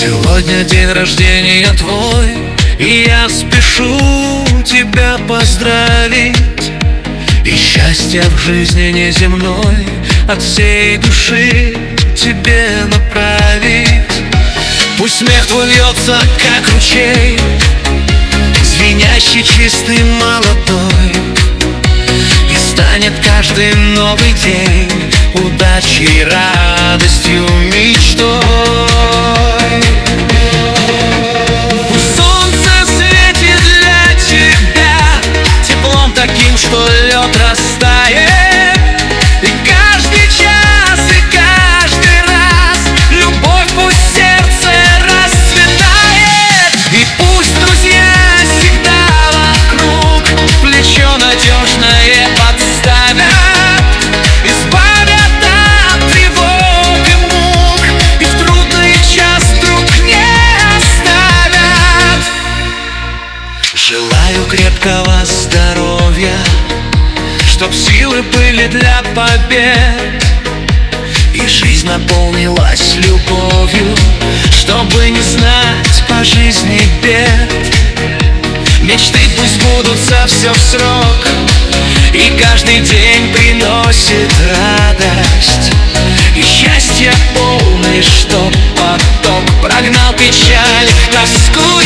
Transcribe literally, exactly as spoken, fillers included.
Сегодня день рождения твой, и я спешу тебя поздравить. И счастье в жизни неземной от всей души тебе направить. Пусть смех твой льется, как ручей, звенящий, чистый, молодой, и станет каждый новый день удачей, радостью, мечтой. Пусть солнце светит для тебя теплом таким, что лед растает, и каждый час, и каждый раз любовь пусть в сердце расцветает. И пусть друзья всегда вокруг плечо надежное подставят, избавят от тревог и мук, и в трудный час вдруг не оставят. Желаю крепкого здоровья, чтоб силы были для побед, и жизнь наполнилась любовью, чтобы не знать по жизни бед. Мечты пусть сбудутся все в срок, и каждый день приносит радость, и счастье полный, чтоб поток прогнал печаль, тоску